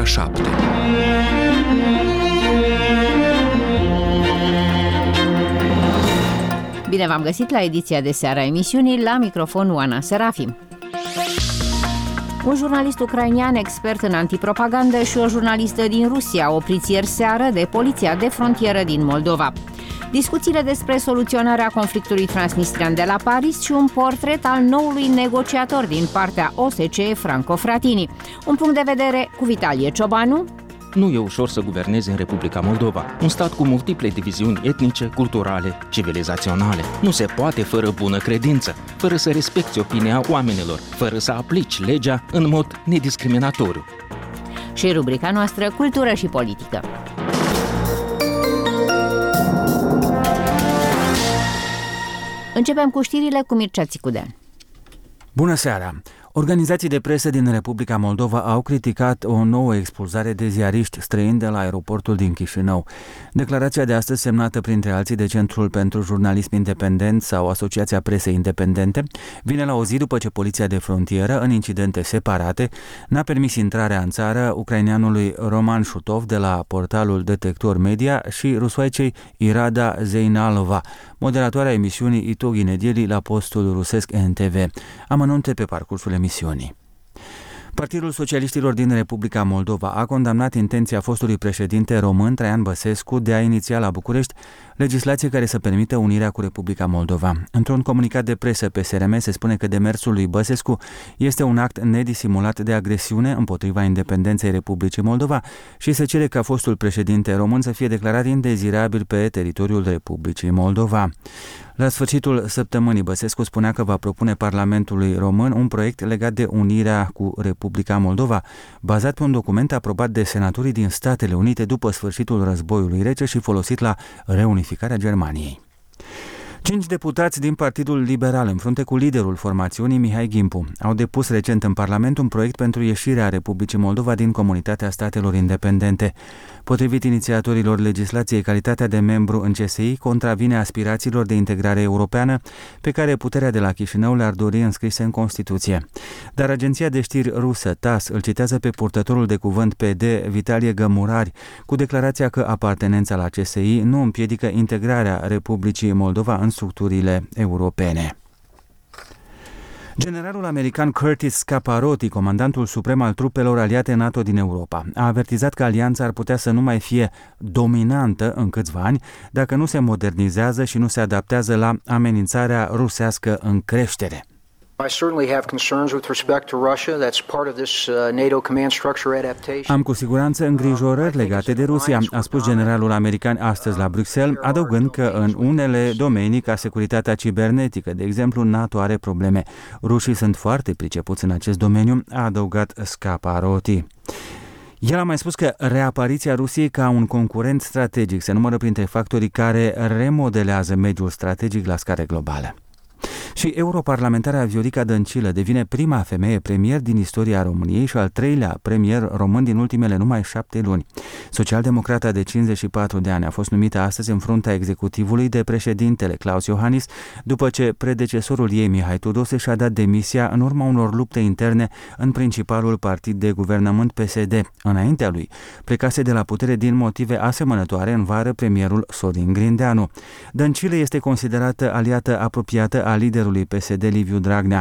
ora 7. Bine v-am găsit la ediția de seară a emisiunii, la microfon Oana Serafim. Un jurnalist ucrainian expert în antipropagandă și o jurnalistă din Rusia opriți ieri seară de poliția de frontieră din Moldova. Discuțiile despre soluționarea conflictului transnistrian de la Paris și un portret al noului negociator din partea OSCE, Franco Fratini. Un punct de vedere cu Vitalie Ciobanu. Nu e ușor să guvernezi în Republica Moldova, un stat cu multiple diviziuni etnice, culturale, civilizaționale. Nu se poate fără bună credință, fără să respecti opinia oamenilor, fără să aplici legea în mod nediscriminatoriu. Și rubrica noastră, cultură și politică. Începem cu știrile cu Mircea Țicudean. Bună seara! Organizații de presă din Republica Moldova au criticat o nouă expulzare de ziariști străini de la aeroportul din Chișinău. Declarația de astăzi, semnată printre alții de Centrul pentru Jurnalism Independent sau Asociația Presei Independente, vine la o zi după ce Poliția de Frontieră, în incidente separate, n-a permis intrarea în țară ucraineanului Roman Shutov de la portalul Detector Media și rusoaicei Irada Zeinalova, moderatoarea emisiunii Itogi Nedeli la postul rusesc NTV. Amănunte pe parcursul emisiunii. Partidul Socialiștilor din Republica Moldova a condamnat intenția fostului președinte român Traian Băsescu de a iniția la București legislație care să permită unirea cu Republica Moldova. Într-un comunicat de presă pe SRM se spune că demersul lui Băsescu este un act nedisimulat de agresiune împotriva independenței Republicii Moldova și se cere ca fostul președinte român să fie declarat indezirabil pe teritoriul Republicii Moldova. La sfârșitul săptămânii, Băsescu spunea că va propune Parlamentului Român un proiect legat de unirea cu Republica Moldova, bazat pe un document aprobat de senatorii din Statele Unite după sfârșitul războiului rece și folosit la reunificarea Germaniei. 5 deputați din Partidul Liberal, în frunte cu liderul formațiunii, Mihai Gimpu, au depus recent în Parlament un proiect pentru ieșirea Republicii Moldova din Comunitatea Statelor Independente. Potrivit inițiatorilor legislației, calitatea de membru în CSI contravine aspirațiilor de integrare europeană pe care puterea de la Chișinău le-ar dori înscrise în Constituție. Dar agenția de știri rusă TASS îl citează pe purtătorul de cuvânt PD, Vitalie Gămurari, cu declarația că apartenența la CSI nu împiedică integrarea Republicii Moldova în structurile europene. Generalul american Curtis Scaparotti, comandantul suprem al trupelor aliate NATO din Europa, a avertizat că alianța ar putea să nu mai fie dominantă în câțiva ani dacă nu se modernizează și nu se adaptează la amenințarea rusească în creștere. Am cu siguranță îngrijorări legate de Rusia, a spus generalul american astăzi la Bruxelles, adăugând că în unele domenii, ca securitatea cibernetică, de exemplu, NATO are probleme. Rușii sunt foarte pricepuți în acest domeniu, a adăugat Scaparotti. El a mai spus că reapariția Rusiei ca un concurent strategic se numără printre factorii care remodelează mediul strategic la scară globală. Și europarlamentarea Viorica Dăncilă devine prima femeie premier din istoria României și al treilea premier român din ultimele numai 7 luni. Socialdemocrata de 54 de ani a fost numită astăzi în fruntea executivului de președintele Klaus Iohannis, după ce predecesorul ei, Mihai Tudose, și-a dat demisia în urma unor lupte interne în principalul partid de guvernământ PSD. Înaintea lui plecase de la putere din motive asemănătoare în vară premierul Sorin Grindeanu. Dăncilă este considerată aliată apropiată a liderului PSD Liviu Dragnea.